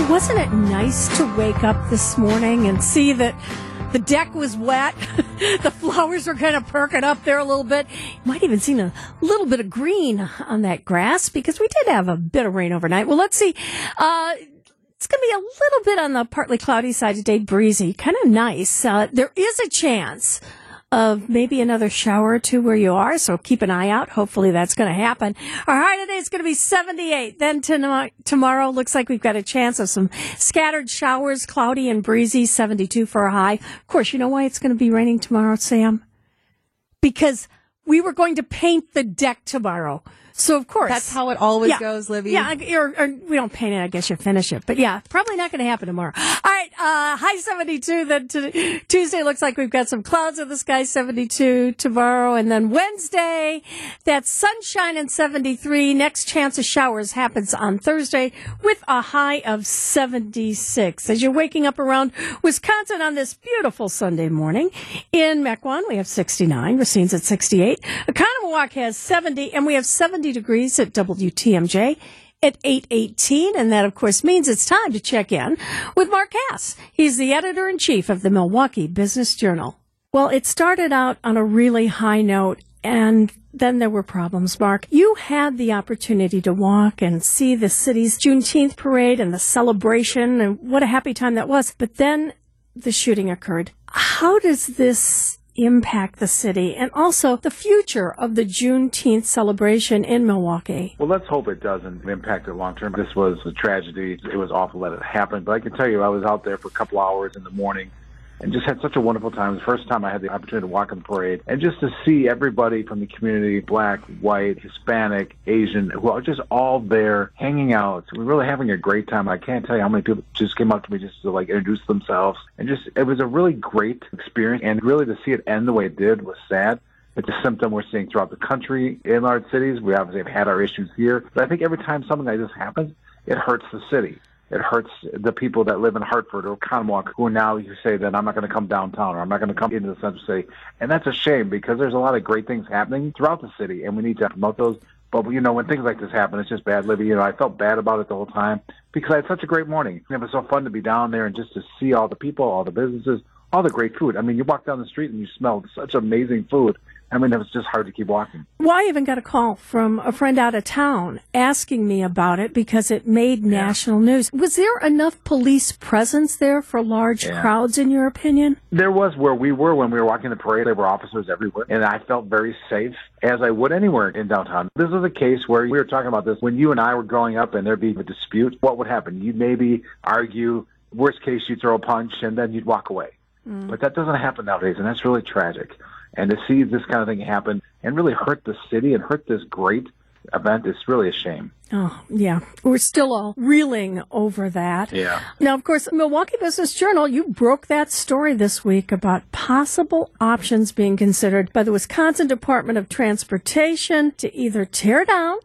Wasn't it nice to wake up this morning and see that the deck was wet? The flowers were kind of perking up there a little bit. You might even seen a little bit of green on that grass because we did have a bit of rain overnight. Well, let's see. It's going to be a little bit on the partly cloudy side today, breezy, kind of nice. There is a chance of maybe another shower or two where you are, so keep an eye out. Hopefully that's going to happen. Our high today is going to be 78. Then tomorrow looks like we've got a chance of some scattered showers, cloudy and breezy, 72 for a high. Of course, you know why it's going to be raining tomorrow, Sam? Because we were going to paint the deck tomorrow. So, of course. That's how it always goes, Libby. Yeah, or we don't paint it, I guess you finish it. But yeah, probably not going to happen tomorrow. All right, high 72. Then Tuesday looks like we've got some clouds in the sky, 72 tomorrow. And then Wednesday, that's sunshine and 73. Next chance of showers happens on Thursday with a high of 76. As you're waking up around Wisconsin on this beautiful Sunday morning, in Mequon, we have 69. Racine's at 68. Oconomowoc has 70, and we have 70 degrees at WTMJ at 8:18, and that, of course, means it's time to check in with Mark Hass. He's the editor-in-chief of the Milwaukee Business Journal. Well, it started out on a really high note, and then there were problems, Mark. You had the opportunity to walk and see the city's Juneteenth parade and the celebration, and what a happy time that was. But then the shooting occurred. How does this impact the city and also the future of the Juneteenth celebration in Milwaukee? Well, let's hope it doesn't impact it long term. This was a tragedy. It was awful that it happened. But I can tell you, I was out there for a couple hours in the morning and just had such a wonderful time. It was the first time I had the opportunity to walk in the parade. And just to see everybody from the community, black, white, Hispanic, Asian, who are just all there hanging out. We're really having a great time. I can't tell you how many people just came up to me just to introduce themselves. And just, it was a really great experience. And really to see it end the way it did was sad. It's a symptom we're seeing throughout the country in large cities. We obviously have had our issues here. But I think every time something like this happens, it hurts the city. It hurts the people that live in Hartford or Oconomowoc who now you say that I'm not going to come downtown or I'm not going to come into the central city. And that's a shame because there's a lot of great things happening throughout the city and we need to promote those. But, when things like this happen, it's just bad, Libby. I felt bad about it the whole time because I had such a great morning. It was so fun to be down there and just to see all the people, all the businesses, all the great food. You walk down the street and you smell such amazing food. It was just hard to keep walking. Well, I even got a call from a friend out of town asking me about it because it made national news. Was there enough police presence there for large crowds, in your opinion? There was where we were when we were walking the parade. There were officers everywhere, and I felt very safe, as I would anywhere in downtown. This is a case where we were talking about this when you and I were growing up and there'd be a dispute. What would happen? You'd maybe argue. Worst case, you'd throw a punch, and then you'd walk away. But that doesn't happen nowadays, and that's really tragic. And to see this kind of thing happen and really hurt the city and hurt this great event is really a shame. Oh, yeah. We're still all reeling over that. Yeah. Now, of course, Milwaukee Business Journal, you broke that story this week about possible options being considered by the Wisconsin Department of Transportation to either tear down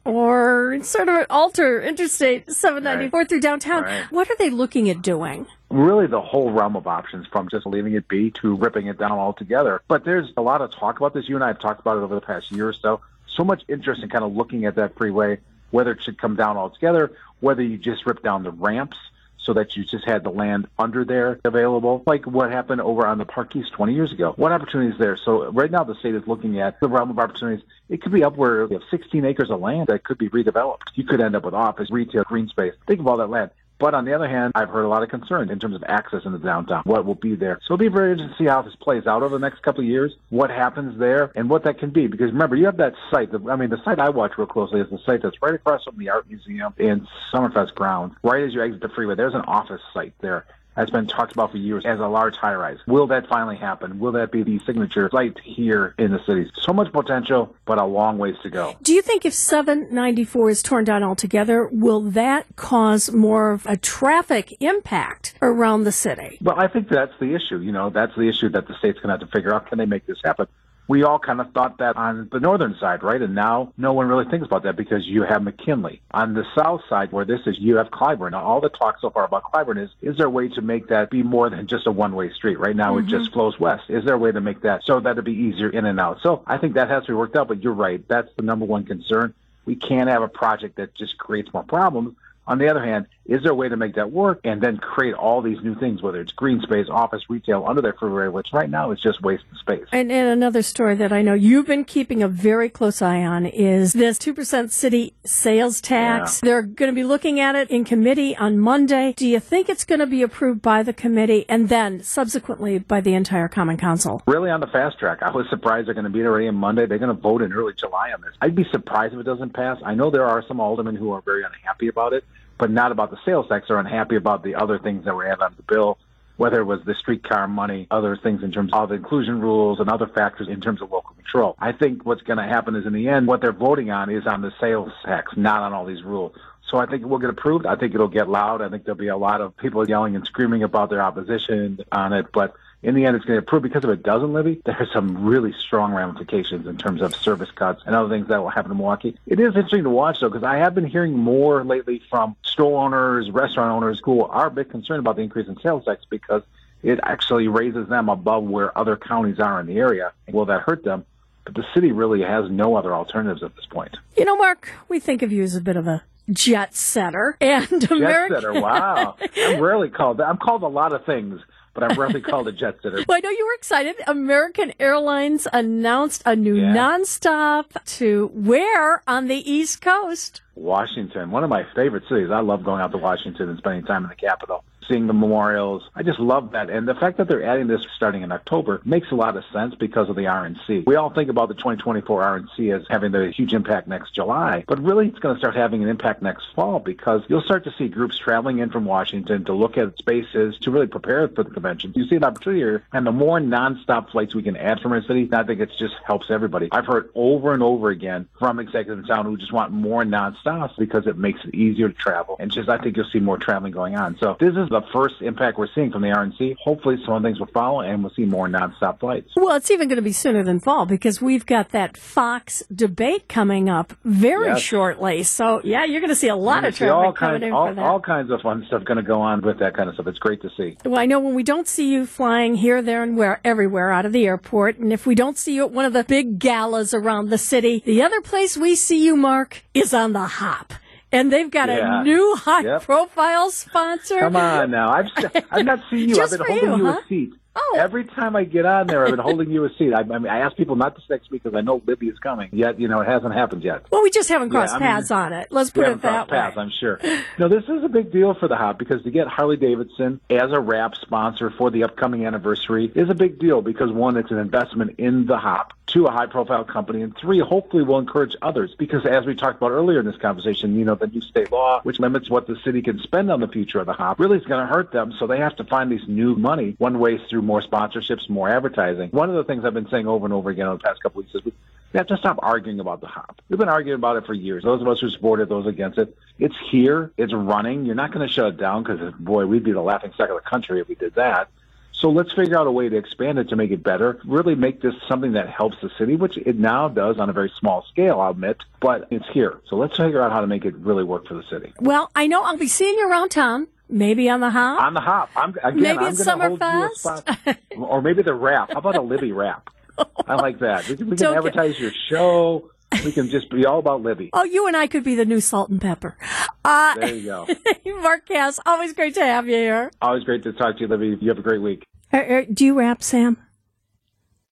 or sort of alter Interstate 794 through downtown. Right. What are they looking at doing? Really the whole realm of options, from just leaving it be to ripping it down altogether. But there's a lot of talk about this. You and I have talked about it over the past year or so. So much interest in kind of looking at that freeway, whether it should come down altogether, whether you just rip down the ramps so that you just had the land under there available, like what happened over on the Park East 20 years ago. What opportunities there? So right now the state is looking at the realm of opportunities. It could be up where you have 16 acres of land that could be redeveloped. You could end up with office, retail, green space. Think of all that land. But on the other hand, I've heard a lot of concern in terms of access into downtown, what will be there. So it'll be very interesting to see how this plays out over the next couple of years, what happens there, and what that can be. Because remember, you have that site. The site I watch real closely is the site that's right across from the Art Museum in Summerfest grounds. Right as you exit the freeway, there's an office site there. That's been talked about for years as a large high-rise. Will that finally happen? Will that be the signature site here in the city? So much potential, but a long ways to go. Do you think if 794 is torn down altogether, will that cause more of a traffic impact around the city? Well, I think that's the issue. That's the issue that the state's going to have to figure out. Can they make this happen? We all kind of thought that on the northern side, right? And now no one really thinks about that because you have McKinley. On the south side where this is, you have Clybourn. Now, all the talk so far about Clybourn is there a way to make that be more than just a one-way street? Right now it just flows west. Is there a way to make that so that it'd be easier in and out? So I think that has to be worked out, but you're right. That's the number one concern. We can't have a project that just creates more problems. On the other hand, is there a way to make that work and then create all these new things, whether it's green space, office, retail, under that freeway, which right now is just wasting space. And another story that I know you've been keeping a very close eye on is this 2% city sales tax. Yeah. They're going to be looking at it in committee on Monday. Do you think it's going to be approved by the committee and then subsequently by the entire Common Council? Really on the fast track. I was surprised they're going to be there already on Monday. They're going to vote in early July on this. I'd be surprised if it doesn't pass. I know there are some aldermen who are very unhappy about it, but not about the sales tax. They're unhappy about the other things that were added on the bill, whether it was the streetcar money, other things in terms of inclusion rules and other factors in terms of local control. I think what's going to happen is in the end, what they're voting on is on the sales tax, not on all these rules. So I think it will get approved. I think it'll get loud. I think there'll be a lot of people yelling and screaming about their opposition on it, but in the end, it's going to approve because if it doesn't, Libby, there are some really strong ramifications in terms of service cuts and other things that will happen in Milwaukee. It is interesting to watch, though, because I have been hearing more lately from store owners, restaurant owners who are a bit concerned about the increase in sales tax because it actually raises them above where other counties are in the area. Will that hurt them? But the city really has no other alternatives at this point. You know, Mark, we think of you as a bit of a jet setter. And jet setter, wow. I'm rarely called that. I'm called a lot of things, but I'm rarely called a jet setter. Well, I know you were excited. American Airlines announced a new nonstop to where on the East Coast? Washington, one of my favorite cities. I love going out to Washington and spending time in the Capitol, seeing the memorials. I just love that. And the fact that they're adding this starting in October makes a lot of sense because of the RNC. We all think about the 2024 RNC as having the huge impact next July, but really it's going to start having an impact next fall because you'll start to see groups traveling in from Washington to look at spaces to really prepare for the convention. You see an opportunity here, and the more nonstop flights we can add from our city, I think it just helps everybody. I've heard over and over again from executives in town who just want more nonstop because it makes it easier to travel. And just I think you'll see more traveling going on. So this is the first impact we're seeing from the RNC. Hopefully some things will follow and we'll see more nonstop flights. Well, it's even going to be sooner than fall because we've got that Fox debate coming up very shortly. So, yeah, you're going to see a lot of traffic coming in for that. All kinds of fun stuff going to go on with that kind of stuff. It's great to see. Well, I know when we don't see you flying here, there, and everywhere out of the airport, and if we don't see you at one of the big galas around the city, the other place we see you, Mark, is on the Hop. And they've got a new high-profile sponsor. Come on now. I've not seen you. I've been holding you a seat. Oh. Every time I get on there, I've been holding you a seat. I mean, I ask people not to text me because I know Libby is coming. Yet, it hasn't happened yet. Well, we just haven't crossed paths on it. Let's put it that way. I'm sure. No, this is a big deal for the Hop because to get Harley-Davidson as a wrap sponsor for the upcoming anniversary is a big deal because, one, it's an investment in the Hop, two, a high-profile company, and three, hopefully will encourage others because, as we talked about earlier in this conversation, the new state law, which limits what the city can spend on the future of the Hop, really is going to hurt them, so they have to find these new money. One way is through more sponsorships, more advertising. One of the things I've been saying over and over again over the past couple of weeks is we have to stop arguing about the Hop. We've been arguing about it for years. Those of us who support it, those against it. It's here. It's running. You're not going to shut it down because, boy, we'd be the laughingstock of the country if we did that. So let's figure out a way to expand it to make it better, really make this something that helps the city, which it now does on a very small scale, I'll admit, but it's here. So let's figure out how to make it really work for the city. Well, I know I'll be seeing you around town. Maybe on the Hop? On the Hop. Maybe it's Summerfest? Or maybe the wrap. How about a Libby wrap? I like that. We can advertise your show. We can just be all about Libby. Oh, you and I could be the new Salt and Pepper. There you go. Mark Cass, always great to have you here. Always great to talk to you, Libby. You have a great week. Do you rap, Sam?